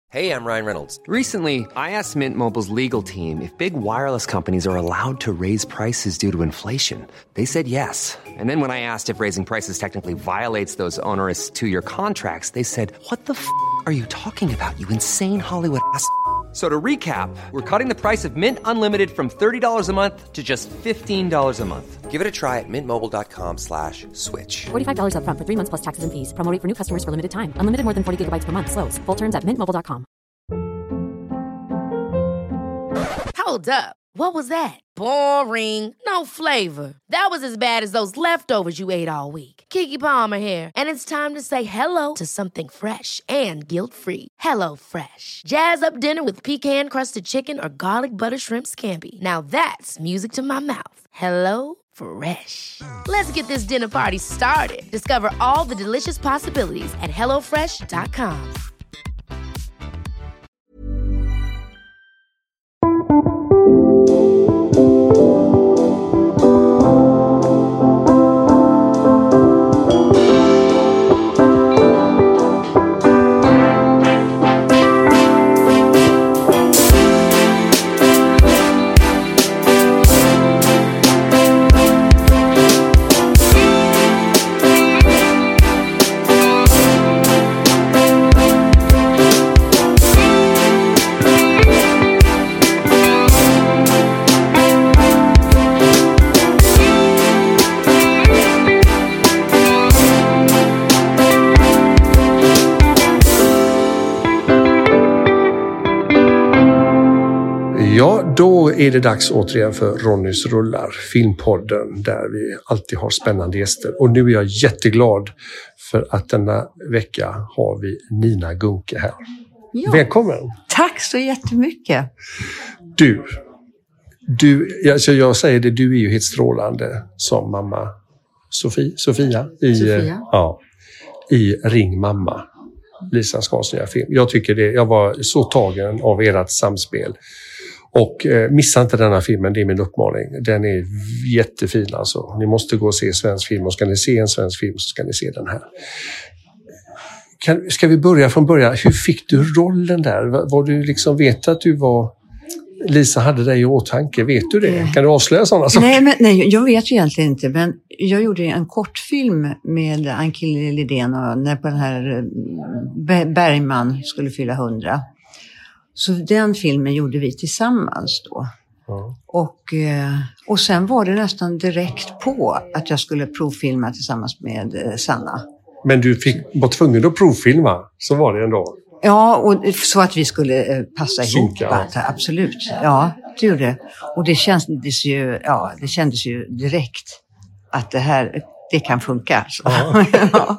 Hey, I'm Ryan Reynolds. Recently, I asked Mint Mobile's legal team if big wireless companies are allowed to raise prices due to inflation. They said yes. And then when I asked if raising prices technically violates those onerous two-year contracts, they said, "What the are you talking about, you insane Hollywood ass?" So to recap, we're cutting the price of Mint Unlimited from $30 a month to just $15 a month. Give it a try at mintmobile.com/switch. $45 up front for 3 months plus taxes and fees. Promo rate for new customers for limited time. Unlimited more than 40 gigabytes per month. Slows full terms at mintmobile.com. Hold up. What was that? Boring. No flavor. That was as bad as those leftovers you ate all week. Keke Palmer here. And it's time to say hello to something fresh and guilt-free. Hello Fresh. Jazz up dinner with pecan-crusted chicken or garlic butter shrimp scampi. Now that's music to my mouth. Hello Fresh. Let's get this dinner party started. Discover all the delicious possibilities at hellofresh.com. Ja, då är det dags återigen för Ronnys rullar, filmpodden där vi alltid har spännande gäster. Och nu är jag jätteglad för att denna vecka har vi Nina Gunke här. Ja. Välkommen! Tack så jättemycket! Alltså jag säger det, du är ju helt strålande som mamma Sofia i Ring mamma. Lisa Skars nya film. Jag tycker det, jag var så tagen av ert samspel. Och missa inte denna filmen, det är min uppmaning. Den är jättefin alltså. Ni måste gå och se svensk film, och ska ni se en svensk film så ska ni se den här. Ska vi börja från början? Hur fick du rollen där? Var du liksom, vet att du var... Lisa hade dig i åtanke, vet du det? Kan du avslöja sådana saker? Nej, jag vet ju egentligen inte, men jag gjorde en kortfilm med Anki Lidén och när på den här Bergman skulle fylla 100. Så den filmen gjorde vi tillsammans då. Ja. Och sen var det nästan direkt på att jag skulle provfilma tillsammans med Sanna. Men du var tvungen att provfilma, så var det ändå? Ja, och så att vi skulle passa ihop. Ja. Absolut, ja, det gjorde det. Och det kändes ju direkt att det kan funka. Ja. Ja.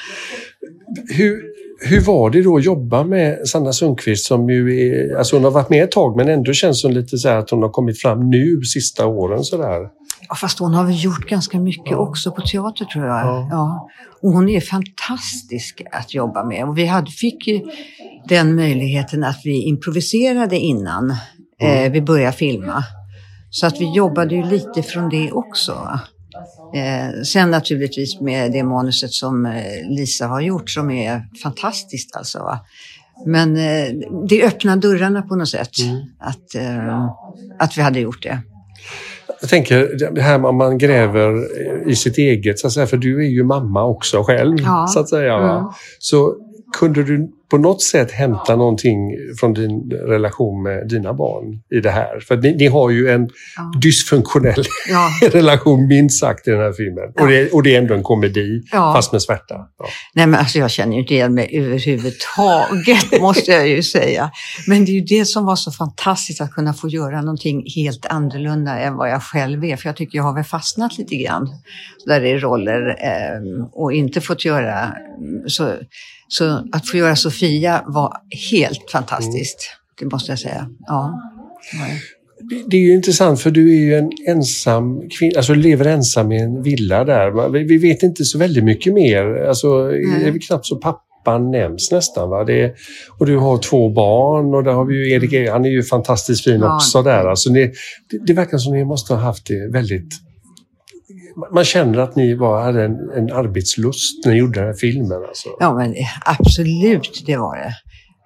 Hur var det då att jobba med Sanna Sundqvist som ju är, alltså hon har varit med ett tag men ändå känns som lite så här att hon har kommit fram nu sista åren sådär. Ja, fast hon har väl gjort ganska mycket också på teater tror jag. Ja. Och hon är fantastisk att jobba med. Och vi fick ju den möjligheten att vi improviserade innan vi började filma. Så att vi jobbade ju lite från det också. Sen naturligtvis med det manuset som Lisa har gjort som är fantastiskt alltså. Va? Men det öppnar dörrarna på något sätt att vi hade gjort det. Jag tänker det här om man gräver i sitt eget så att säga, för du är ju mamma också själv så att säga. Va? Så kunde du på något sätt hämta någonting från din relation med dina barn i det här? För ni har ju en dysfunktionell relation minst sagt i den här filmen. Ja. Och det är ändå en komedi fast med svärta. Ja. Nej men alltså jag känner ju inte igen mig överhuvudtaget måste jag ju säga. Men det är ju det som var så fantastiskt att kunna få göra någonting helt annorlunda än vad jag själv är. För jag tycker jag har väl fastnat lite grann där det är roller och inte fått göra så att få göra Sofia var helt fantastiskt. Det måste jag säga. Ja. Det är ju intressant för du är ju en ensam kvinna, alltså lever ensam i en villa där. Vi vet inte så väldigt mycket mer. Alltså det är väl knappt så pappan nämns nästan va? Och du har 2 barn och där har vi ju Erik, han är ju fantastiskt fin också där. Alltså det verkar som ni måste ha haft det väldigt... Man känner att ni hade en arbetslust när ni gjorde den här filmen. Alltså. Ja, men absolut, det var det.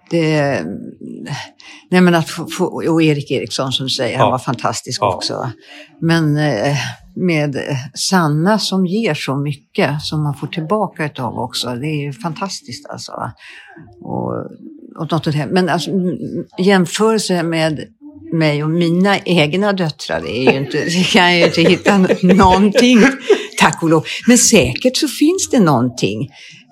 Nej, men och Erik Eriksson som du säger, han var fantastisk också. Men med Sanna som ger så mycket som man får tillbaka utav också, det är ju fantastiskt alltså. Och något här. Men alltså, jämförelse med mig och mina egna döttrar, det kan jag ju inte hitta någonting, tack och lov. Men säkert så finns det någonting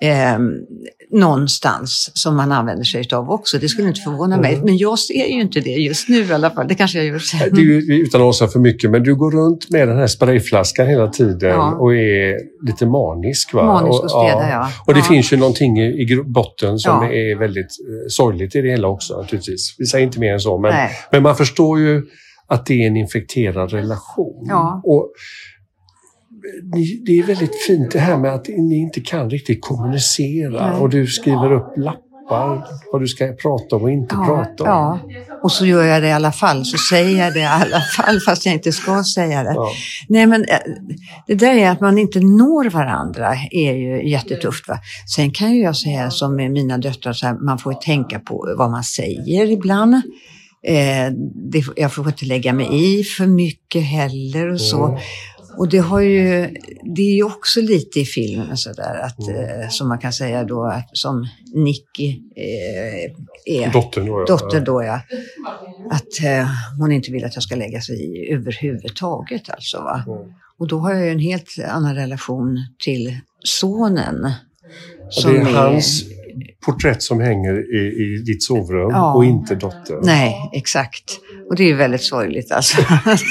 någonstans som man använder sig av också. Det skulle inte förvåna mig. Men jag ser ju inte det just nu i alla fall. Det kanske jag gör sen. Du, utan att avslöja för mycket, men du går runt med den här sprayflaskan hela tiden och är lite manisk, va? Manisk och städa, ja. Och det finns ju någonting i botten som är väldigt sorgligt i det hela också, naturligtvis. Vi säger inte mer än så, men man förstår ju att det är en infekterad relation. Ja. Och det är väldigt fint det här med att ni inte kan riktigt kommunicera. Och du skriver upp lappar vad du ska prata om och inte prata om. Ja, och så gör jag det i alla fall. Så säger jag det i alla fall fast jag inte ska säga det. Ja. Nej, men det där är att man inte når varandra är ju jättetufft, va? Sen kan ju jag säga som med mina döttrar, så här, man får ju tänka på vad man säger ibland. Jag får inte lägga mig i för mycket heller och så. Och det är ju också lite i filmen så där att som man kan säga då att som Nicky är dotter då att hon inte vill att jag ska lägga sig i överhuvudtaget alltså, va. Och då har jag ju en helt annan relation till sonen. Och det är hans porträtt som hänger i ditt sovrum och inte dottern. Nej, exakt. Och det är ju väldigt sorgligt alltså.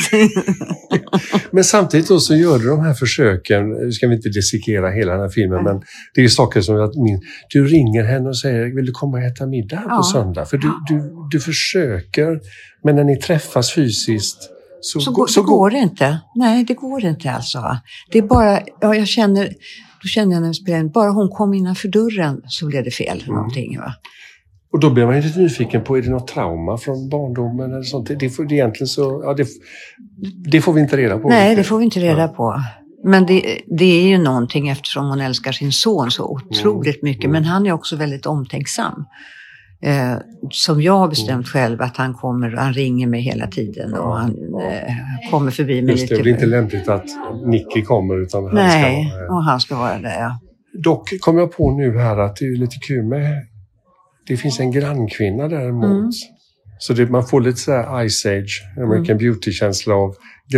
Men samtidigt då så gör du de här försöken, nu ska vi inte dissekera hela den här filmen, men det är ju saker som du ringer henne och säger, vill du komma och äta middag här på söndag? För du försöker, men när ni träffas fysiskt så går det inte. Nej, det går inte alltså. Det är bara, då känner jag när jag spelar in, bara hon kom innanför dörren så blev det fel någonting, va. Och då blev man ju lite nyfiken på, är det något trauma från barndomen eller sånt? Det får vi inte reda på. Nej, det får vi inte reda på. Men det är ju någonting eftersom hon älskar sin son så otroligt mycket. Men han är också väldigt omtänksam. Som jag har bestämt själv att han ringer mig hela tiden och han kommer förbi mig lite. Det är inte lämpligt att Nicky kommer utan han ska vara där, ja. Dock kom jag på nu här att det är lite kul med, det finns en grannkvinna däremot. Så man får lite så här Ice Age, American Beauty-känsla av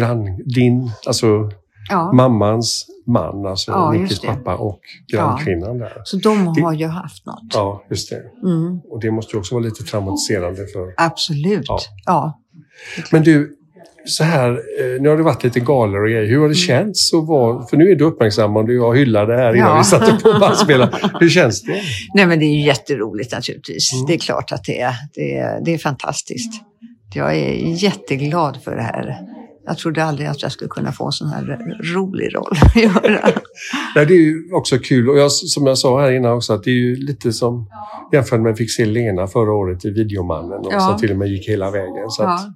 mammans man, alltså Nickys pappa och grannkvinnan där. Så de har ju haft något. Ja, just det. Och det måste ju också vara lite traumatiserande för... Absolut, ja. Men du, så här, nu har det varit lite galor och grejer. Hur har det känts att vara, för nu är du uppmärksammad och jag hyllade här innan vi satte på bandspelaren. Hur känns det? Nej, men det är ju jätteroligt naturligtvis. Det är klart att det är fantastiskt. Jag är jätteglad för det här. Jag trodde aldrig att jag skulle kunna få en sån här rolig roll att göra. Nej, det är ju också kul. Och som jag sa här innan också, att det är ju lite som jämfört med fick se Lena förra året i Videomannen. Och så till och med gick hela vägen. Så att,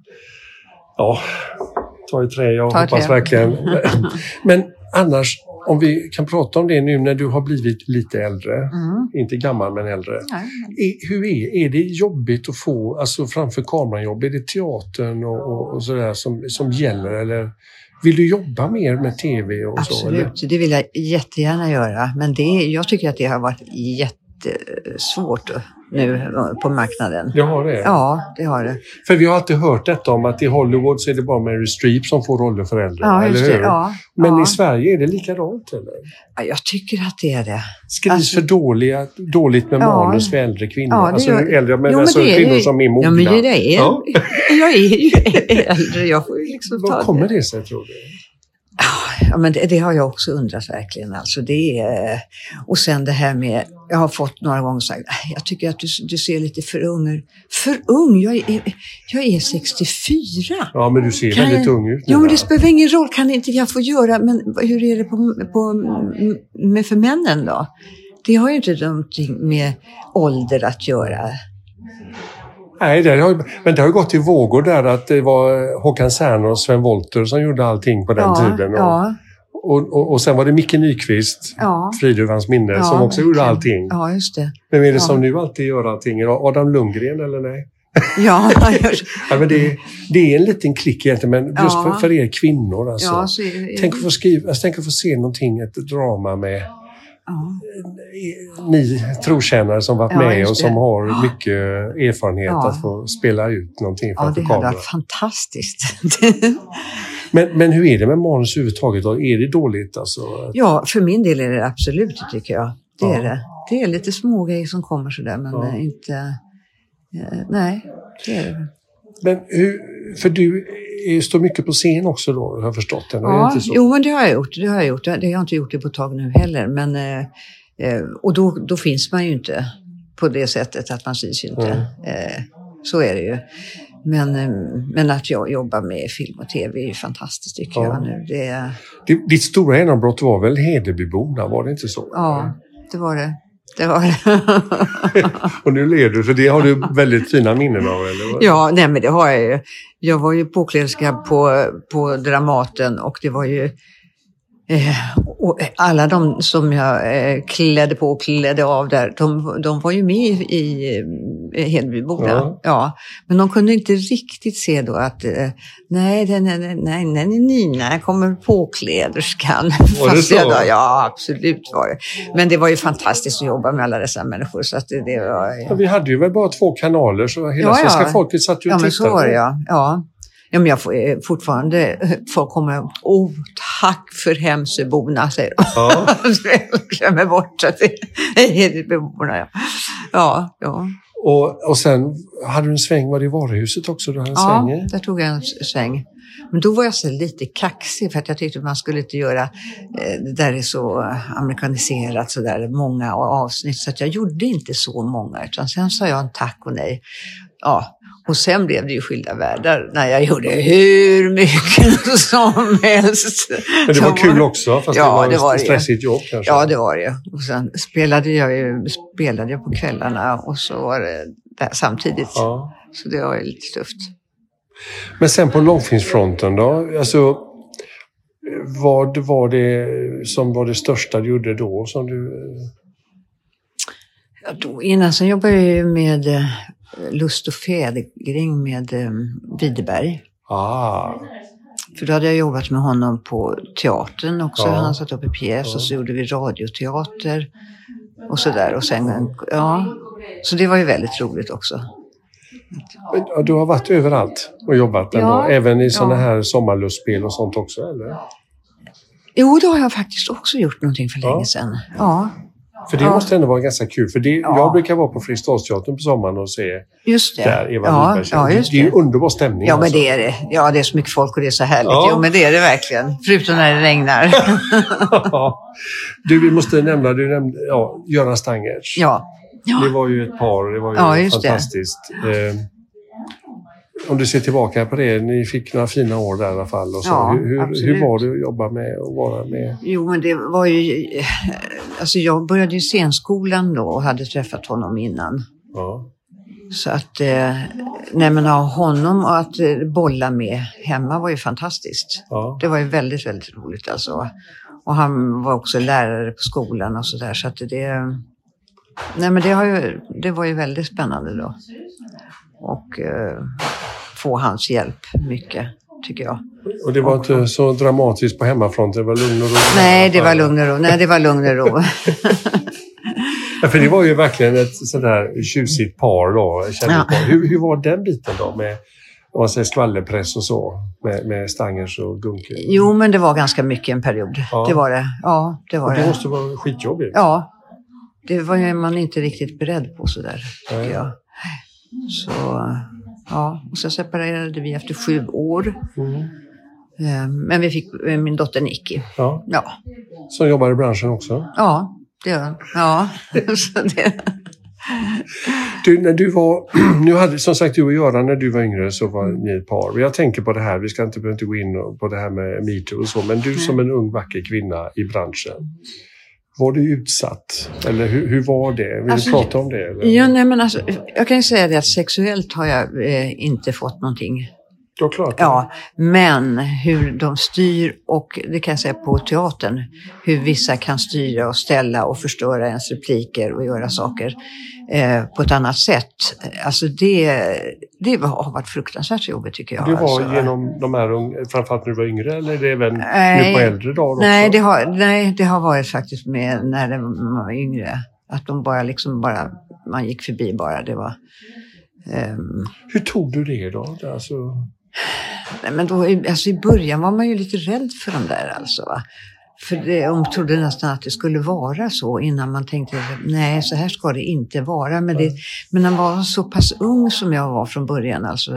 ta i trä, jag hoppas verkligen. Men annars, om vi kan prata om det nu när du har blivit lite äldre, inte gammal men äldre. Hur är det jobbigt att få, alltså framför kameranjobb, är det teatern och sådär som gäller, eller vill du jobba mer med tv och så? Absolut, det vill jag jättegärna göra, men jag tycker att det har varit jättesvårt nu på marknaden. Det har det? Ja, det har det. För vi har alltid hört detta om att i Hollywood så är det bara Meryl Streep som får roller för äldre, eller hur? Ja, men i Sverige är det likadant, eller? Ja, jag tycker att det är det. Skrivs för dåligt med manus för äldre kvinnor? Ja, alltså äldre, men alltså kvinnor som är mogna. Ja, men det är jag är ju äldre, jag får ju liksom ta det. Vad kommer det sig, tror du? Ja, men det har jag också undrat verkligen. Alltså och sen det här med, jag har fått några gånger sagt, jag tycker att du ser lite för ung. För ung? Jag är 64. Ja, men du ser väldigt ung ut. Ja, men det spelar ingen roll, kan inte jag få göra. Men hur är det med för männen då? Det har ju inte någonting med ålder att göra. Nej, men det har gått i vågor där att det var Håkan Särner och Sven Wollter som gjorde allting på den tiden. Och sen var det Micke Nyqvist, Frid över hans minne, som också gjorde allting. Ja, just det. Men är det som nu alltid gör allting? Adam Lundgren eller nej? Ja, ja, men det är en liten klick egentligen, men just för er kvinnor. Alltså. Ja, tänk att få se någonting, ett drama med ni trotjänare som varit med och som har mycket erfarenhet att få spela ut någonting framför kameran. Ja, det var fantastiskt. Men hur är det med manus överhuvudtaget? Är det dåligt? Alltså? Ja, för min del är det absolut, tycker jag. Det är det. Det är lite små grejer som kommer sådär, men inte... Nej, det är det. Men för du står mycket på scen också då, har jag förstått det. Ja, inte så? Jo, men det har jag gjort. Det har jag inte gjort det på ett tag nu heller. Men, och då finns man ju inte på det sättet att man syns inte. Så är det ju. Men att jag jobbar med film och tv är ju fantastiskt, tycker jag nu. Ditt stora genombrott var väl Hedebyborna, var det inte så? Ja, det var det. Och nu ler du, för det har du väldigt fina minnen av, eller? Ja, nej, men det har jag ju. Jag var ju påkläderska på Dramaten, och det var ju och alla de som jag klädde på och klädde av där, de var ju med i Hedebyborna. Ja. Men de kunde inte riktigt se då att nej, Nina kommer påkläderskan. Var det så? Ja, absolut var det. Men det var ju fantastiskt att jobba med alla dessa människor. Så att det var, ja, vi hade ju väl bara 2 kanaler, så hela svenska folket satt ju och tittade. Ja, men så var det, ja. Ja, men jag får fortfarande, folk kommer, tack för Hemsöborna, säger de. Ja. Jag glömmer bort att det är Hedebyborna, ja. Och sen hade du en sväng, var det i varuhuset också? Du hade en sväng i? Ja, där tog jag en sväng. Men då var jag så lite kaxig, för att jag tyckte att man skulle inte göra det där är så amerikaniserat, så där många avsnitt, så att jag gjorde inte så många, utan sen sa jag en tack och nej. Ja. Och sen blev det ju Skilda världar när jag gjorde hur mycket som helst. Men det var kul också, fast det var ett stressigt jobb kanske. Ja, det var det. Och sen spelade jag på kvällarna, och så var det där samtidigt. Ja. Så det var ju lite tufft. Men sen på långfilmsfronten då? Alltså, vad var det som var det största du gjorde då? Som du... Ja, då innan så jobbade jag ju med... Lust och fädring med Widerberg. För då hade jag jobbat med honom på teatern också. Han satt upp i pjäs och så gjorde vi radioteater och sådär. Och sen, så det var ju väldigt roligt också. Du har varit överallt och jobbat ändå, även i sådana här sommarlustspel och sånt också, eller? Jo, det har jag faktiskt också gjort någonting för länge sedan. Ja. För det måste ändå vara ganska kul. För jag brukar vara på Fredriksdalsteatern på sommaren och se där Eva Wiberg. Ja, det är ju underbar stämning. Ja, men det är det. Ja, det är så mycket folk och det är så härligt. Ja. Jo, men det är det verkligen. Förutom när det regnar. Vi måste nämna, Göran Stangertz. Ja. Det var ju ett par, det var ju fantastiskt. Om du ser tillbaka på det, ni fick några fina år där i alla fall. Och så. Hur var det att jobba med och vara med? Jo, men det var ju... Alltså jag började ju scenskolan då och hade träffat honom innan. Ja. Så att ha honom och att bolla med hemma var ju fantastiskt. Ja. Det var ju väldigt, väldigt roligt alltså. Och han var också lärare på skolan och sådär. Så att det var ju väldigt spännande då. Och få hans hjälp mycket, tycker jag. Och det var inte så dramatiskt på hemmafronten, det var lugn och ro? Nej, det var lugn och ro. Ja, för det var ju verkligen ett sådär tjusigt par då. Hur var den biten då med skvallerpress och så? Med Stangertz och Gunke? Jo, men det var ganska mycket en period. Ja. Det var det. Ja, det var det. Det måste vara skitjobbigt. Ja, det var ju man inte riktigt beredd på sådär, tycker jag. Så, och så separerade vi efter 7 år. Men vi fick min dotter Nicky. Ja. Som jobbar i branschen också? Ja, det gör hon. Ja. Så det... Du, när du var... Nu hade som sagt du och Göran, när du var yngre så var ni ett par. Jag tänker på det här, vi ska inte gå in på det här med MeToo och så. Men du som en ung vacker kvinna i branschen. Var du utsatt? Eller hur var det? Vill du prata om det? Eller? Ja, nej, men jag kan ju säga det att sexuellt har jag inte fått någonting Ja, klart. Ja, men hur de styr, och det kan jag säga på teatern, hur vissa kan styra och ställa och förstöra ens repliker och göra saker på ett annat sätt. Alltså det har varit fruktansvärt jobbigt, tycker jag. Det var alltså, genom de här, framförallt när du var yngre, eller är det även nu på äldre dagar också? Nej, det har varit faktiskt med när man var yngre. Att de bara man gick förbi bara, det var... Hur tog du det då? Alltså... Nej, men då, alltså i början var man ju lite rädd för de där, alltså, va? För de trodde nästan att det skulle vara så innan man tänkte, nej, så här ska det inte vara. Men när man var så pass ung som jag var från början, alltså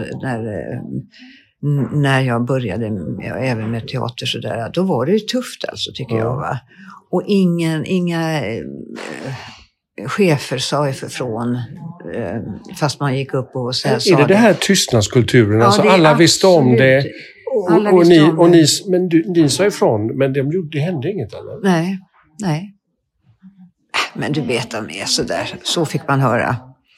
när jag började även med teater så där, då var det ju tufft, alltså, tycker jag, va? Och inga chefer sa ifrån, fast man gick upp och sa är det här tystnadskulturen? Ja, alltså alla visste om det. Men ni sa ifrån, men det hände inget, eller? Nej. Men du vet, de är sådär. Så fick man höra.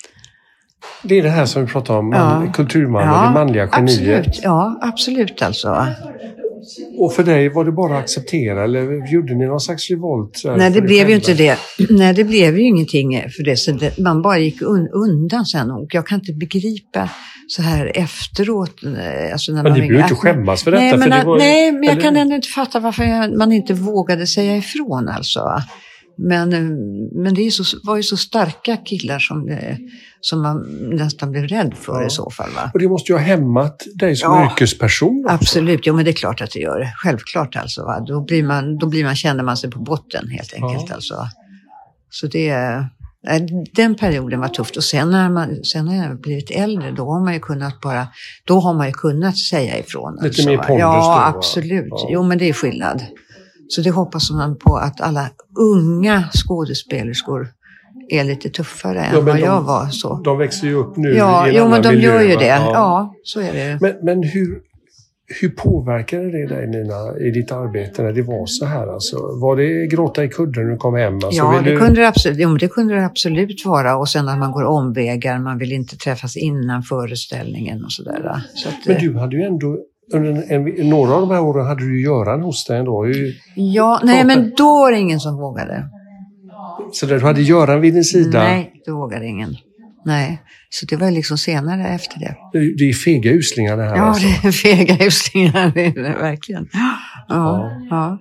Det är det här som vi pratar om, kulturmannen, det manliga geniet. Absolut alltså. Och för dig var det bara att acceptera, eller gjorde ni någon slags revolt? Nej, det blev ju inte det. Nej, det blev ju ingenting för det. Så man bara gick undan sen. Och jag kan inte begripa så här efteråt. Alltså när men ni behöver inte skämmas för detta. Men jag kan ändå inte fatta varför man inte vågade säga ifrån, alltså. Men det var ju så starka killar som man nästan blev rädd för i så fall, va? Och det måste ju ha hämmat dig som yrkesperson också. Absolut, men det är klart att det gör det. Självklart, alltså, va? Då känner man sig på botten, helt enkelt, alltså. Så den perioden var tufft. Och sen när jag blivit äldre, då har man ju kunnat säga ifrån. Lite alltså, mer pondus. Ja, absolut. Ja. Jo, men det är skillnad. Så det hoppas man på, att alla unga skådespelerskor är lite tuffare än vad jag var. Så. De växer ju upp nu. Men de gör ju det. Ja, så är det. Men hur påverkade det dig, Nina, i ditt arbete när det var så här? Alltså, var det gråta i kudden när du kom hem? Alltså, det kunde det absolut vara. Och sen när man går omvägar, man vill inte träffas innan föreställningen och sådär. Men du hade ju ändå... Under några av de här åren hade du Göran hos dig ändå. Men då var det ingen som vågade. Så där du hade Göran vid din sida? Nej, då vågade ingen. Nej, så det var liksom senare efter det. Det är fega uslingar det här. Ja, alltså. Det är fega uslingar, det är det verkligen. Ja.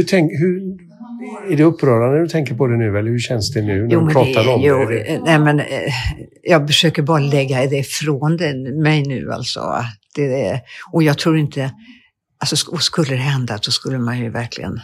Är det upprörande när du tänker på det nu, eller hur känns det nu när du pratar om det? Nej, men jag försöker bara lägga det ifrån mig nu, alltså. Och jag tror inte, alltså, skulle det hända, så skulle man ju verkligen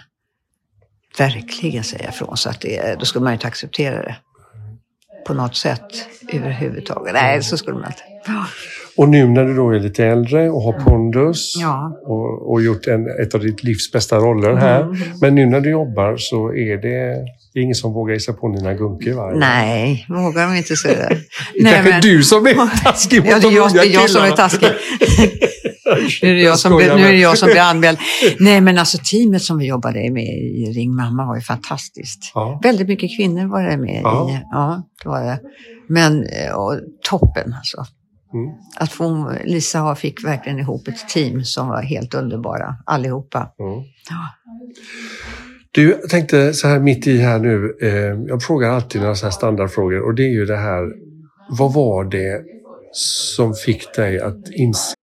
säga ifrån, så att då skulle man ju inte acceptera det på något sätt överhuvudtaget. Nej, så skulle man inte. Och nu när du då är lite äldre och har pondus och gjort ett av ditt livs bästa roller här, men nu när du jobbar så är det ingen som vågar gissa på dina gunkor, va? Nej, vågar de inte säga det. Det är kanske du som är taskig mot de unga killarna. Det är jag som är taskig. Nu är det jag som blir anmäld. Nej, men alltså teamet som vi jobbade med i Ring Mamma var ju fantastiskt. Ja. Väldigt mycket kvinnor var det med i. Ja, det var det. Men toppen, alltså. Att Lisa fick verkligen ihop ett team som var helt underbara, allihopa. Ja. Du, jag tänkte så här mitt i här nu, jag frågar alltid några så här standardfrågor, och det är ju det här, vad var det som fick dig att inse?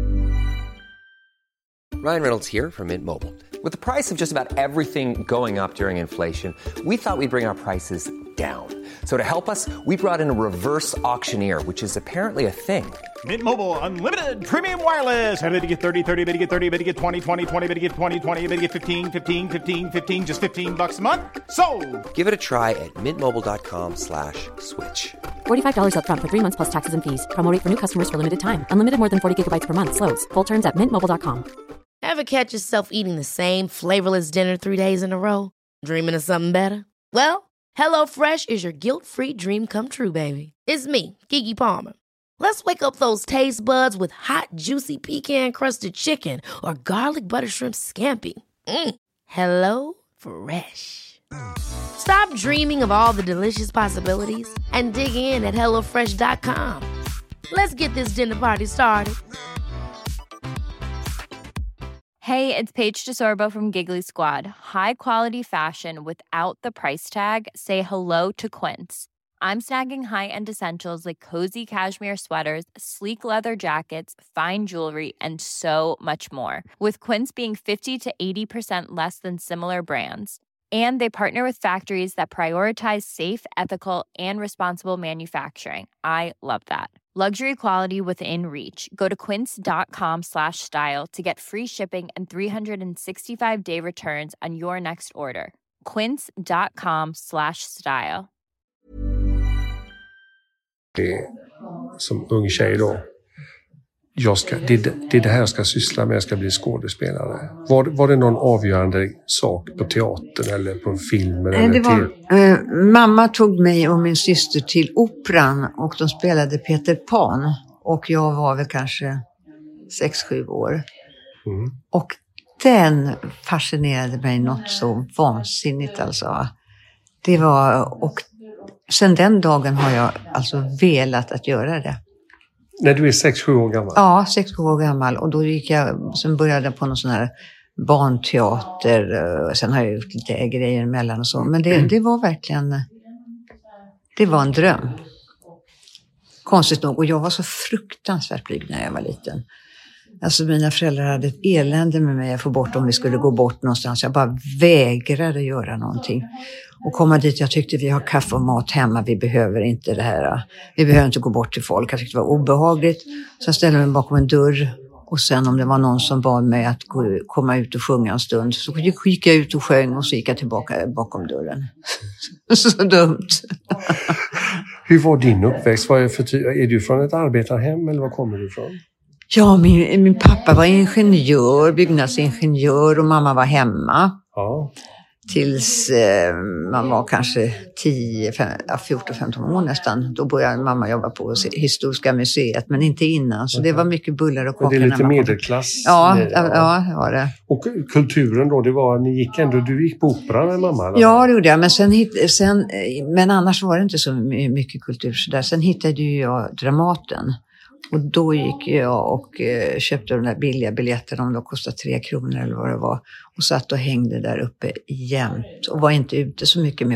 Ryan Reynolds here from Mint Mobile. With the price of just about everything going up during inflation, we thought we'd bring our prices down. So to help us, we brought in a reverse auctioneer, which is apparently a thing. Mint Mobile Unlimited Premium Wireless. How to get 30, 30, bit to get 30, bit to get 20, 20, 20, bit to get 20, 20, bit to get 15, 15, 15, 15, just $15 a month? Sold! Give it a try at mintmobile.com/switch. $45 up front for 3 months plus taxes and fees. Promo rate for new customers for limited time. Unlimited more than 40 gigabytes per month. Slows full terms at mintmobile.com. Ever catch yourself eating the same flavorless dinner 3 days in a row? Dreaming of something better? Well, HelloFresh is your guilt-free dream come true, baby. It's me, Keke Palmer. Let's wake up those taste buds with hot, juicy pecan-crusted chicken or garlic butter shrimp scampi. Hello Fresh. Stop dreaming of all the delicious possibilities and dig in at HelloFresh.com. Let's get this dinner party started. Hey, it's Paige DeSorbo from Giggly Squad. High quality fashion without the price tag. Say hello to Quince. I'm snagging high-end essentials like cozy cashmere sweaters, sleek leather jackets, fine jewelry, and so much more. With Quince being 50 to 80% less than similar brands. And they partner with factories that prioritize safe, ethical, and responsible manufacturing. I love that. Luxury quality within reach. Go to quince.com/style to get free shipping and 365-day returns on your next order. Quince.com/style. Det som ung tjej då. Det är det här jag ska syssla med, jag ska bli skådespelare. Var det någon avgörande sak på teatern eller på film? Mamma tog mig och min syster till operan och de spelade Peter Pan. Och jag var väl kanske 6-7 år. Mm. Och den fascinerade mig något så vansinnigt alltså. Det var, och sen den dagen har jag alltså velat att göra det. När du är 6-7 år gammal? Ja, 6-7 år gammal. Och då sen började jag på någon sån här barnteater. Sen har jag gjort lite grejer emellan och så. Men det var verkligen, det var en dröm. Konstigt nog. Och jag var så fruktansvärt blyg när jag var liten. Alltså mina föräldrar hade ett elände med mig att få bort om vi skulle gå bort någonstans. Jag bara vägrade göra någonting. Och komma dit, jag tyckte vi har kaffe och mat hemma, vi behöver inte det här. Vi behöver inte gå bort till folk, jag tyckte det var obehagligt. Sen ställde jag mig bakom en dörr. Och sen om det var någon som bad mig att komma ut och sjunga en stund, så gick jag ut och sjöng och så gick jag tillbaka bakom dörren. Så dumt. Hur var din uppväxt? Är du från ett arbetarhem eller var kommer du ifrån? Ja, min pappa var ingenjör, byggnadsingenjör och mamma var hemma. Ja. Tills man var kanske 14-15 år nästan. Då började mamma jobba på Historiska museet, men inte innan. Så det var mycket bullar och kakor. Det är lite medelklass. Ja, det var det. Och kulturen då, du gick på opera med mamma? Eller? Ja, det gjorde jag. Men annars var det inte så mycket kultur. Så där. Sen hittade jag Dramaten. Och då gick jag och köpte de där billiga biljetterna, om de kostade 3 kronor eller vad det var. Och satt och hängde där uppe jämt. Och var inte ute så mycket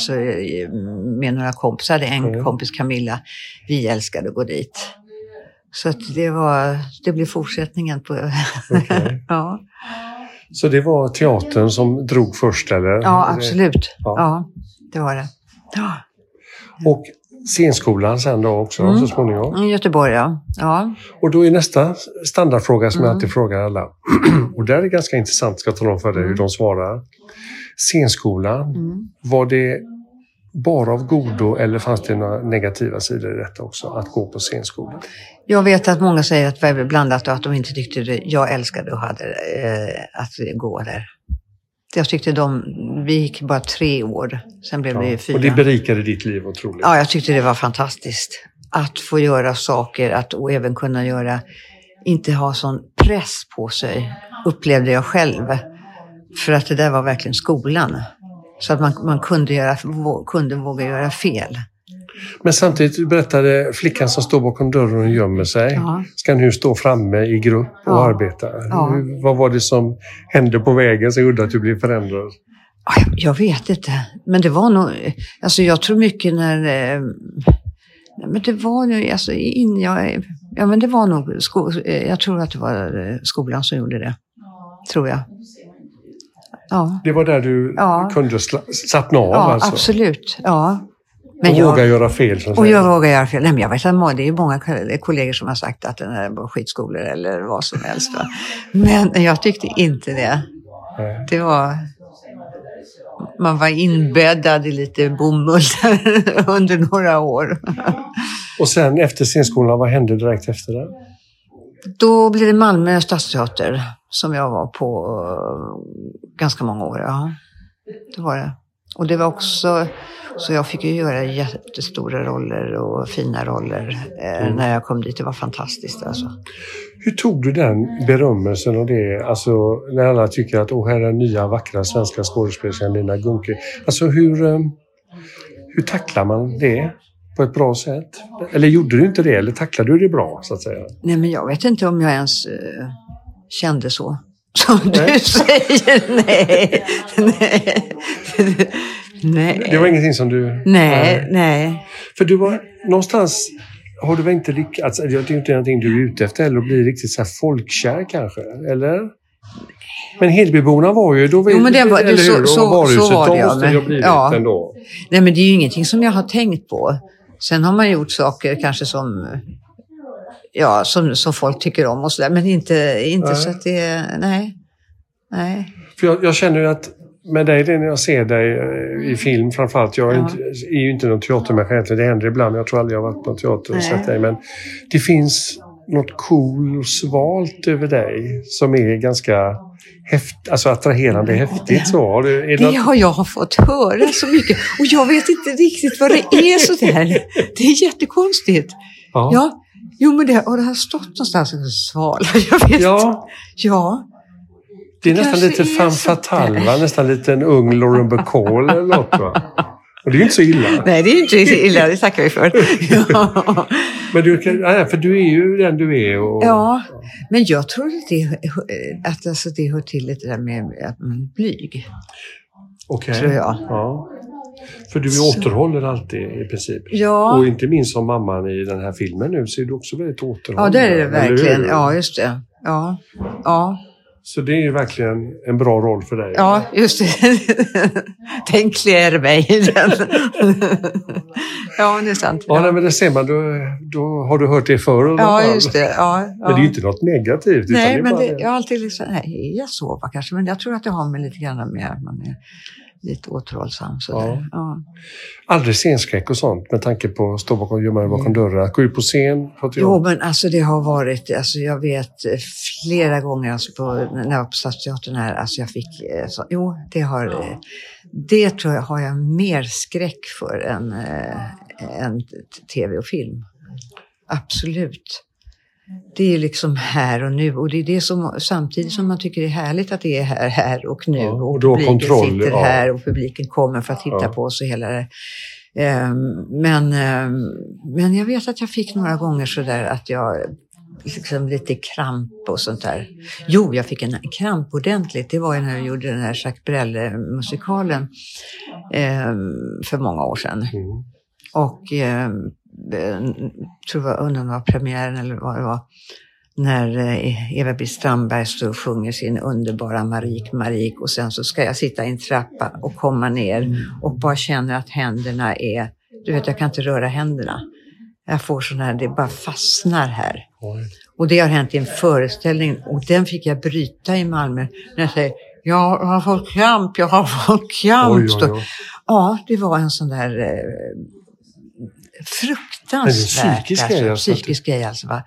med några kompisar. Jag hade en kompis, Camilla. Vi älskade att gå dit. Så att det blev fortsättningen på... Okay. Ja. Så det var teatern som drog först, eller? Ja, absolut. Ja, det var det. Ja. Och scenskolan sen då också, så småningom? I Göteborg, ja. Och då är nästa standardfråga som jag alltid frågar alla. Och där är det ganska intressant, ska jag tala om för dig hur de svarar. Scenskolan, var det bara av godo eller fanns det några negativa sidor i detta också, att gå på scenskolan? Jag vet att många säger att det var blandat och att de inte tyckte det. Jag älskade och hade att gå där. Jag tyckte vi gick bara 3 år, sen blev det 4. Och det berikade ditt liv otroligt. Ja, jag tyckte det var fantastiskt. Att få göra saker, och även kunna inte ha sån press på sig, upplevde jag själv. För att det där var verkligen skolan. Så att man kunde våga göra fel. Men samtidigt berättade flickan som står bakom dörren och gömmer sig. Ska nu stå framme i grupp och arbeta. Vad var det som hände på vägen som gjorde att du blev förändrad? Jag vet inte. Men det var nog... Alltså jag tror mycket när... Men det var ju... Alltså men det var nog... Jag tror att det var skolan som gjorde det. Tror jag. Ja. Det var där du kunde slappna av alltså? Absolut. Ja. Men jag vågar göra fel. Jag vågar göra fel. Nej, men jag vet att det är många kollegor som har sagt att den är skitskolor eller vad som helst. Va? Men jag tyckte inte det. Nej. Det var... Man var inbäddad i lite bomull under några år. Och sen efter scenskolan, vad hände direkt efter det? Då blev det Malmö stadsteater som jag var på ganska många år. Ja, det var det. Och det var också... Så jag fick ju göra jättestora roller och fina roller när jag kom dit. Det var fantastiskt alltså. Hur tog du den berömmelsen och det? Alltså när alla tycker att här är nya vackra svenska skådespelare, Lina Gunke. Alltså hur tacklar man det på ett bra sätt? Eller gjorde du inte det? Eller tacklade du det bra så att säga? Nej, men jag vet inte om jag ens kände så. Som du säger, nej. Det var ingenting som du... Nej. För du var någonstans... Har du väl inte lyckats... Det är inte någonting du är ute efter eller att bli riktigt så här folkkär kanske, eller? Men Hedbyborna var ju... Då var, jo, men det var, eller hur? Så var det, de måste ju ha blivit ändå. Nej, men det är ju ingenting som jag har tänkt på. Sen har man gjort saker kanske som folk tycker om och sådär. Men inte så att det... Nej. För jag känner ju att med dig, när jag ser dig i film framförallt, jag är ju inte någon teatermänniska egentligen, det händer ibland, jag tror aldrig jag har varit på en teater och sett dig, men det finns något cool och svalt över dig som är ganska häftigt, alltså attraherande häftigt. Så. Det har jag fått höra så mycket och jag vet inte riktigt vad det är så där. Det är jättekonstigt. Ja. Jo, men det har stått någonstans och svala, jag vet. Ja. Det är nästan lite femme fatale, va? Nästan lite en ung Lauren Bacall eller något, va? Och det är ju inte så illa. Nej, det är inte så illa, det tackar vi för. Ja. Men för du är ju den du är. Ja, men jag tror att det hör till lite där med att man är blyg. Okej. Tror jag. Ja. För du återhåller alltid i princip. Ja. Och inte minst som mamman i den här filmen nu så är du också väldigt återhållande. Ja, det är det verkligen. Ja, just det. Ja. Så det är ju verkligen en bra roll för dig. Ja, just det. Den klär mig i den. Ja, det är sant. Ja, nej, men det ser man. Då har du hört det förr. Ja, just det. Ja. Men det är ju inte något negativt. Nej, men jag har alltid liksom... Nej, jag sover kanske. Men jag tror att det har med lite grann med att man är lite återhållsam. Ja. Aldrig scenskräck och sånt med tanke på att stå bakom dörrar. Gå ut på scen. Jo, men alltså det har varit... Alltså jag vet flera gånger när jag var på Stadsteatern här. Alltså jag fick... Det tror jag har jag mer skräck för än tv och film. Absolut. Det är liksom här och nu. Och det är det som samtidigt som man tycker det är härligt att det är här och nu. Ja, och då publiken kontroll, sitter här och publiken kommer för att titta på oss och hela det. Men jag vet att jag fick några gånger så där att jag liksom lite kramp och sånt där. Jo, jag fick en kramp ordentligt. Det var ju när jag gjorde den här Jacques Brel-musikalen för många år sedan. Mm. Och tror jag undrar om det var premiären eller vad det var, när Eva B. Strandberg står och sjunger sin underbara Marik och sen så ska jag sitta i en trappa och komma ner och bara känner att händerna är, du vet, jag kan inte röra händerna. Jag får sån här, det bara fastnar här. Och det har hänt i en föreställning och den fick jag bryta i Malmö när jag säger, jag har fått kramp. Oj. Ja, det var en sån där fruktansvärt psykisk grej alltså, va?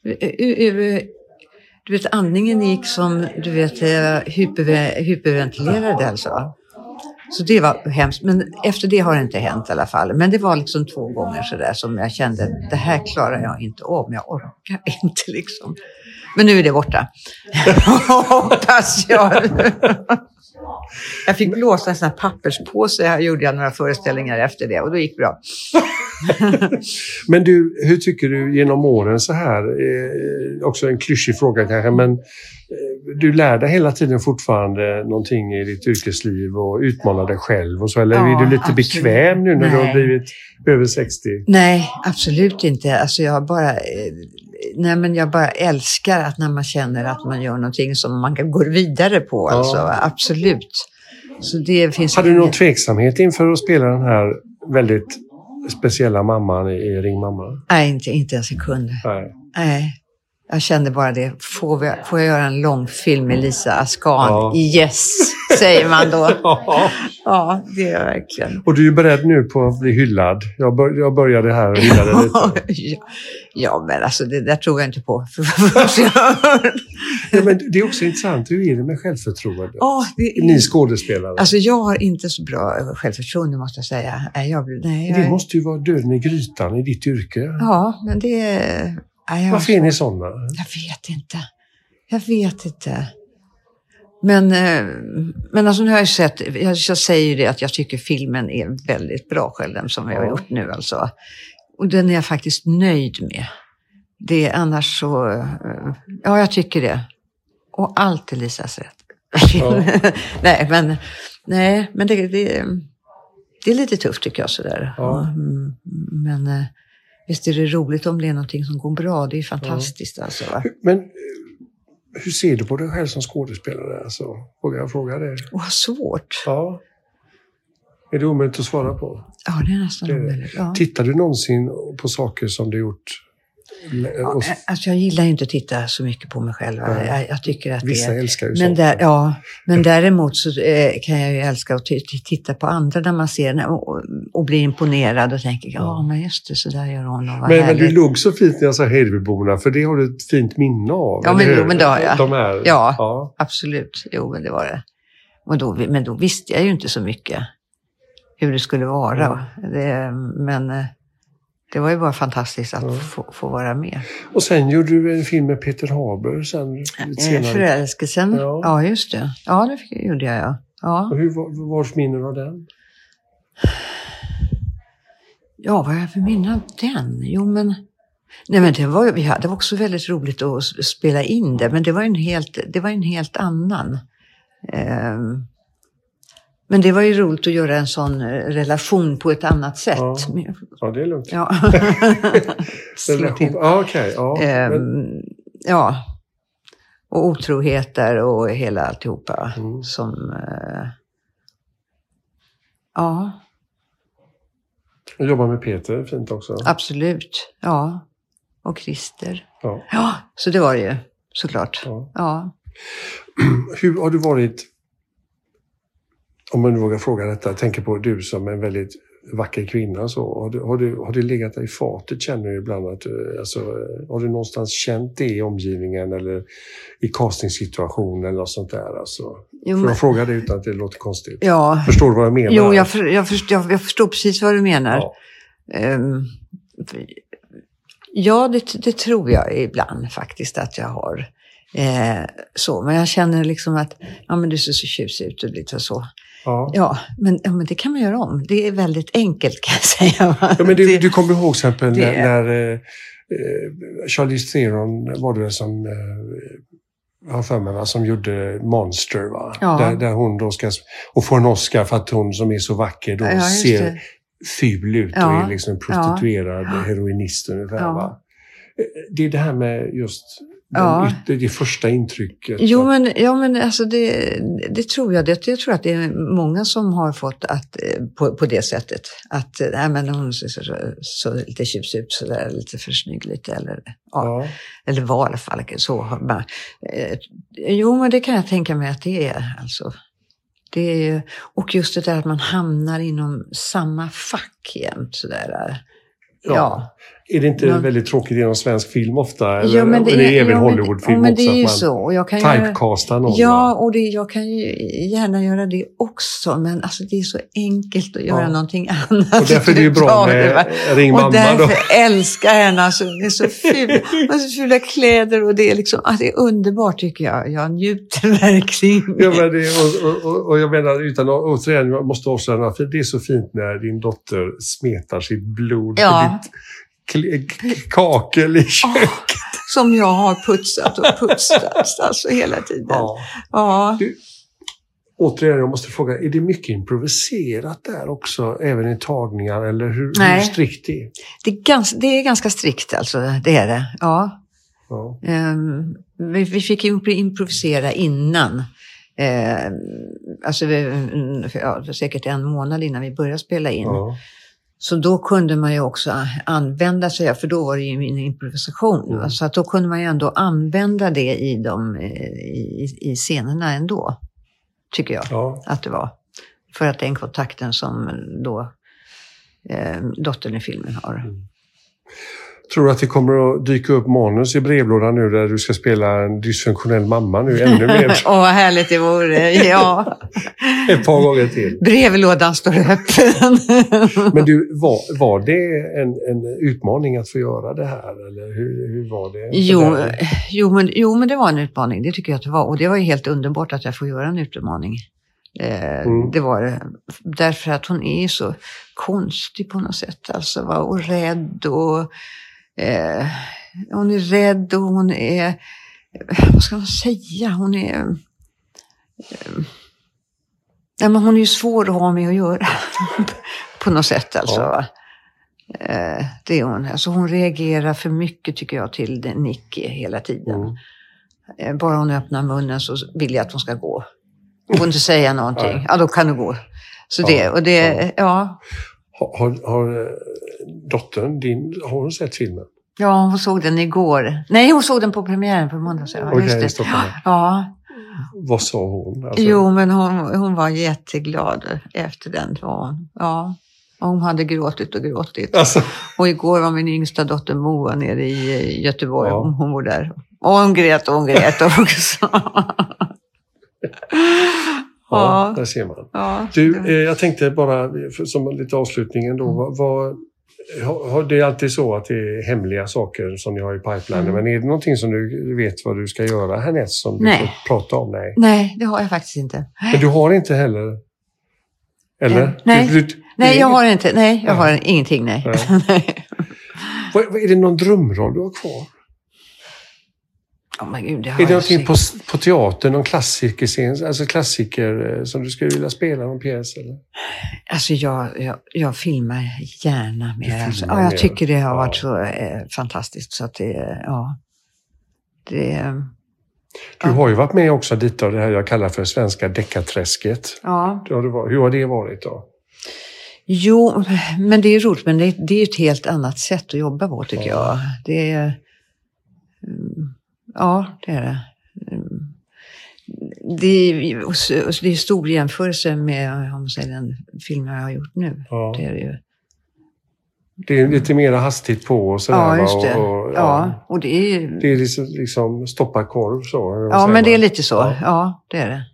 Du vet, andningen gick som, du vet, hyperventilerade alltså, va? Så det var hemskt, men efter det har det inte hänt i alla fall. Men det var liksom 2 gånger så där som jag kände, det här klarar jag inte om, jag orkar inte liksom. Men nu är det borta. Hoppas jag. Jag fick blåsa en sån här papperspåse, jag gjorde några föreställningar efter det och då gick det bra. Men du, hur tycker du genom åren så här, också en klyschig fråga kanske, men du lär dig hela tiden fortfarande någonting i ditt yrkesliv och utmanar dig själv och så, eller är du lite absolut bekväm nu när du har blivit över 60? Nej, absolut inte. Alltså jag bara älskar att när man känner att man gör någonting som man kan gå vidare på, alltså, absolut. Så det finns. Har du någon tveksamhet inför att spela den här väldigt speciella mamman i Ring mamma? Nej, inte en sekund. Nej. Jag kände bara det. Får jag göra en långfilm med Lisa Askan? Ja. Yes, säger man då. Ja, det är verkligen. Och du är beredd nu på att bli hyllad. Jag började här och hyllade lite. Ja, men alltså det där tror jag inte på. Ja, men det är också intressant. Hur är det med självförtroende? Ni skådespelare. Alltså jag har inte så bra självförtroende, måste jag säga. Det måste ju vara döden i grytan i ditt yrke. Ja, men det... Varför är ni sådana? Jag vet inte. Men alltså nu har jag sett, jag säger ju det att jag tycker filmen är väldigt bra själv, den som vi har gjort nu alltså. Och den är jag faktiskt nöjd med. Det är annars så, jag tycker det. Och allt är Lisas rätt. Ja. nej, men det är lite tufft tycker jag sådär. Ja. Men visst är det roligt om det är någonting som går bra. Det är fantastiskt alltså. Va? Men hur ser du på dig själv som skådespelare? Alltså, vågar jag fråga det? Vad svårt. Ja. Är det omöjligt att svara på? Ja, det är nästan omöjligt. Ja. Tittar du någonsin på saker som du gjort? Ja, alltså jag gillar inte att titta så mycket på mig själv. Jag tycker att vissa älskar ju sånt. Men däremot så kan jag ju älska att titta på andra när man ser och blir imponerad och tänker, men just det, så där gör hon. Men du låg så fint när jag sa Hedebyborna, för det har du ett fint minne av. Ja, men då har jag. Ja, absolut. Jo, men det var det. Men då visste jag ju inte så mycket hur det skulle vara. Det var ju bara fantastiskt att få vara med. Och sen gjorde du en film med Peter Haber senare. Förälskelsen. Ja, just det. Ja, det gjorde jag, ja. Och vars minne av den? Ja, vad är jag för minne av den? Jo, men... vi hade också väldigt roligt att spela in det. Men det var en helt annan... Men det var ju roligt att göra en sån relation på ett annat sätt. Ja, det är lugnt. Ja. Okej. Ja. Och otroheter och hela alltihopa. Som... Och jobba med Peter, fint också. Absolut, ja. Och Christer. Ja, så det var det ju, såklart. Ja. Hur har du varit... Om man nu vågar fråga detta, jag tänker på du som en väldigt vacker kvinna. Så har du legat dig i fatet, känner du ibland att har du någonstans känt det i omgivningen eller i castingsituationen eller något sånt där? Alltså, för jag frågar det utan att det låter konstigt. Ja. Förstår du vad jag menar? Jo, jag förstår precis vad du menar. Ja, det tror jag ibland faktiskt att jag har. Men jag känner liksom att men du ser så tjusig ut och lite så. Ja, men det kan man göra om. Det är väldigt enkelt kan jag säga. Ja, men du kommer ihåg exempel när Charlize Theron var det som har för mig, som gjorde Monster, va? Ja. Där hon då ska och få en Oscar för att hon som är så vacker då ser ful ut och är liksom prostituerad heroinist ungefär, va? Det är det här med just det första intrycket. Jo, men alltså det tror jag. Jag tror att det är många som har fått att på det sättet att hon ser så lite tjusig ut, så där lite för snygg lite eller var i alla fall så. Jo, men det kan jag tänka mig att det är alltså. Det är, och just det där att man hamnar inom samma fack jämt så där. Ja. Är det inte väldigt tråkigt genom svensk film ofta? Eller? Ja, men det är även Hollywoodfilm också. Men det är ju så. Och jag kan typecasta någon. Ja, och jag kan ju gärna göra det också. Men alltså, det är så enkelt att göra någonting annat. Och därför är det ju bra med Ring mamma. Och därför älskar jag henne. Alltså, det är så ful. Och så fula kläder. Och det är liksom, det är underbart tycker jag. Jag njuter verkligen. Ja, men och jag menar, utan att återigen, jag måste avslöja, för det är så fint när din dotter smetar sitt blod på ditt kakel i köket. Som jag har putsat alltså hela tiden. Ja. Återigen, jag måste fråga, är det mycket improviserat där också, även i tagningar, eller hur strikt det är? Det är ganska strikt alltså, det är det. Ja. Vi fick improvisera innan. Säkert en månad innan vi började spela in. Så då kunde man ju också använda sig, för då var det ju min improvisation. Så att då kunde man ju ändå använda det i scenerna ändå, tycker jag att det var. För att den kontakten som då dottern i filmen har. Tror du att det kommer att dyka upp manus i brevlådan nu där du ska spela en dysfunktionell mamma nu ännu mer? Vad härligt det vore, ja. Ett par gånger till. Brevlådan står öppen. Men du, var det en utmaning att få göra det här? Eller hur var det? Jo, men det var en utmaning. Det tycker jag att det var. Och det var ju helt underbart att jag får göra en utmaning. Det var det. Därför att hon är så konstig på något sätt. Alltså, och rädd och... hon är rädd och hon är vad ska man säga, hon är... Nej, men hon är ju svår att ha med att göra. På något sätt alltså. Ja. Det är hon. Alltså hon reagerar för mycket tycker jag till Nicky hela tiden. Bara hon öppnar munnen så vill jag att hon ska gå. Hon får inte säga någonting. Ja, då kan du gå. Så det, och det, ja. Har dottern din, har hon sett filmen? Ja, hon såg den igår. Nej, hon såg den på premiären på måndag. Okej, ja. Vad sa hon? Alltså... Jo, men hon var jätteglad efter den. Ja. Och hon hade gråtit. Alltså. Och igår var min yngsta dotter Moa nere i Göteborg. Ja. Hon var där. Och hon grät också. Ja, där ser man. Ja. Du, jag tänkte bara som lite avslutningen då. Det är alltid så att det är hemliga saker som ni har i pipeline. Men är det någonting som du vet vad du ska göra härnäst som du får prata om? Nej, det har jag faktiskt inte. Men du har inte heller? Eller? Nej, jag har inte. Nej, jag har ingenting, nej. Är det någon drömroll du har kvar? Oh my God, är det någonting på teatern, någon klassikerscen, alltså klassiker som du skulle vilja spela, någon pjäs eller? Alltså jag filmar gärna mer. Alltså. Ja, jag tycker det har varit så fantastiskt så att Du har ju varit med också lite av det här jag kallar för svenska deckarträsket. Ja. Hur har det varit då? Jo, men det är roligt, men det är ett helt annat sätt att jobba på tycker jag. Det är... Ja, det är det. Det är stor jämförelse med den filmen jag har gjort nu. Ja. Det är det ju. Det är lite mer hastigt på och sådär. Ja, just det. Och det är... Det är liksom stoppa korv så. Ja, men det är lite så. Ja, det är det.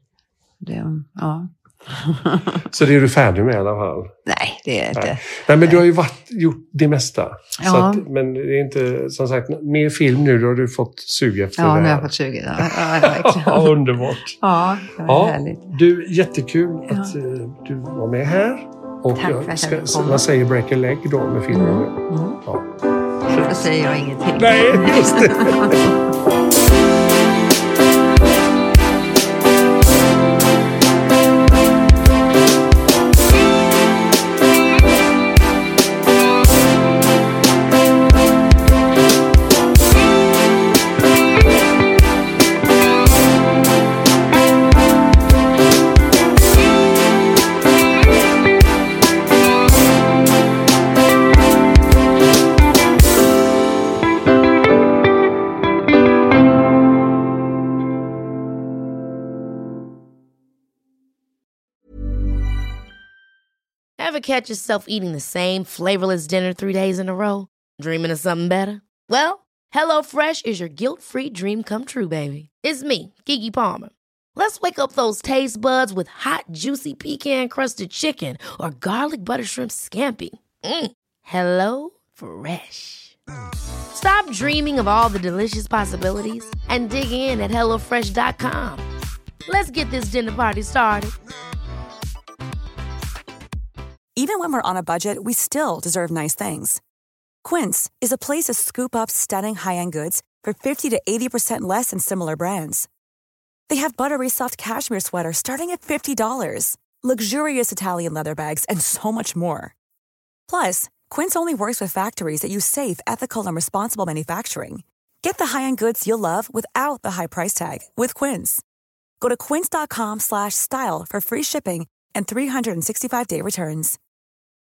Så det är du färdig med i alla fall? Nej, det är inte. Nej, men du har ju gjort det mesta. Ja. Så att, men det är inte, som sagt, mer film nu, då har du fått sug efter det här. Ja, nu har jag fått sug. Ja, underbart. Ja, det var härligt. Du, jättekul att du var med här. Och man säger break a leg då med filmen. Ja. Då säger jag ingenting. Nej, just det. Ever catch yourself eating the same flavorless dinner 3 days in a row? Dreaming of something better? Well, HelloFresh is your guilt-free dream come true, baby. It's me, Keke Palmer. Let's wake up those taste buds with hot, juicy pecan-crusted chicken or garlic butter shrimp scampi. Hello Fresh. Stop dreaming of all the delicious possibilities and dig in at HelloFresh.com. Let's get this dinner party started. Even when we're on a budget, we still deserve nice things. Quince is a place to scoop up stunning high-end goods for 50 to 80% less than similar brands. They have buttery soft cashmere sweaters starting at $50, luxurious Italian leather bags, and so much more. Plus, Quince only works with factories that use safe, ethical, and responsible manufacturing. Get the high-end goods you'll love without the high price tag with Quince. Go to quince.com/style for free shipping and 365-day returns.